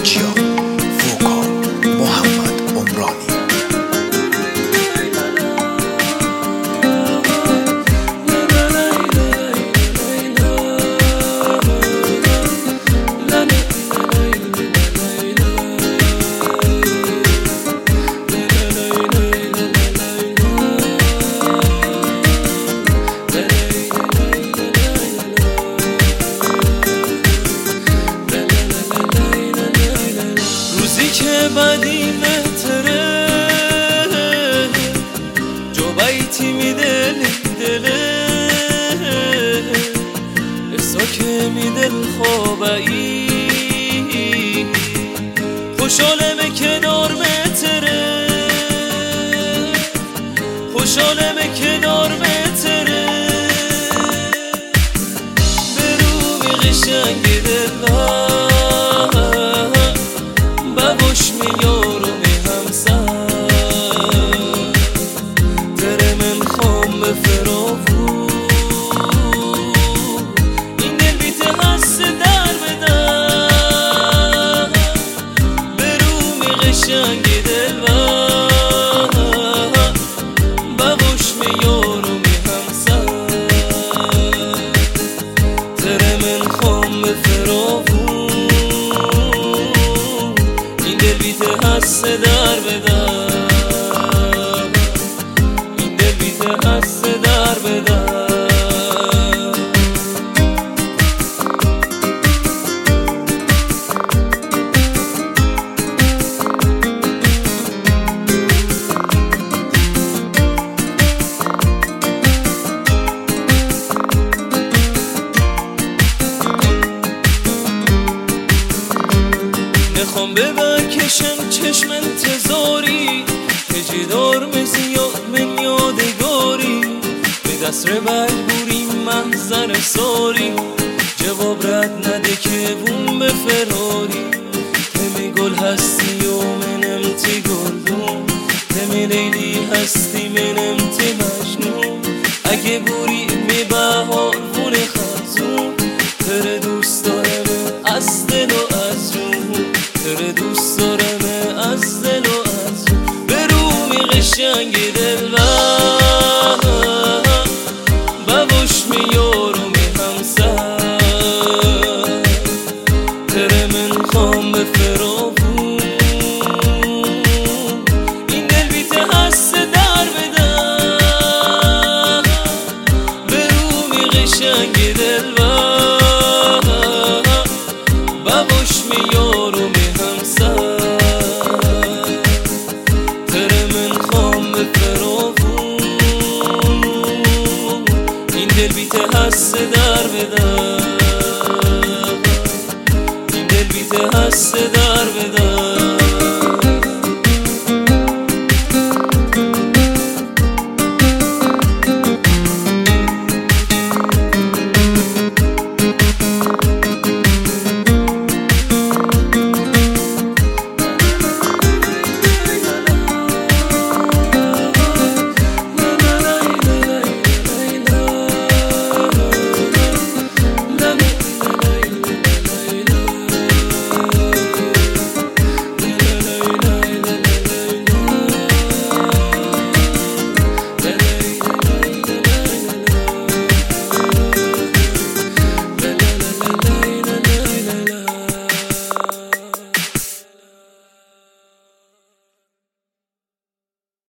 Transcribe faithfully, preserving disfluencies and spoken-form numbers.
حاجیان فوکان محمد عمرانی. که بدی مهتره جو بیتی میده دله ارسا که میده خوابایی خوشحاله به کنار متره خوشحاله به کنار متره برومی قشنگ دل باش میارو می همسر تره من خوام به فراغو این دل بیته هست در بدن برو می قشنگ دل باش میارو می همسر تره من خوام به فراغو هست در بدن این دل بیته هست در بدن میخوام ببکشم چشم انتظاری که جدار مزیاد من یادگاری به دست رو بجبوری محضر ساری جواب رد نده که بوم به فراری تمی گل هستی و منم تی گلدون تمی لیلی هستی منم تی مجنون اگه بوری می بهار بون خزون تره دوست دارم از دل و از جون تره دوست دارم از دل و از برومی قشنگ دل ببوش میارو می همسر تره من خوام به فراغون این دل بیته هست در بدن برومی قشنگ دل ببوش میارو می همسر تره من خوام به فراغون این دل بیته هست در بدن این دل بیته هست در بدن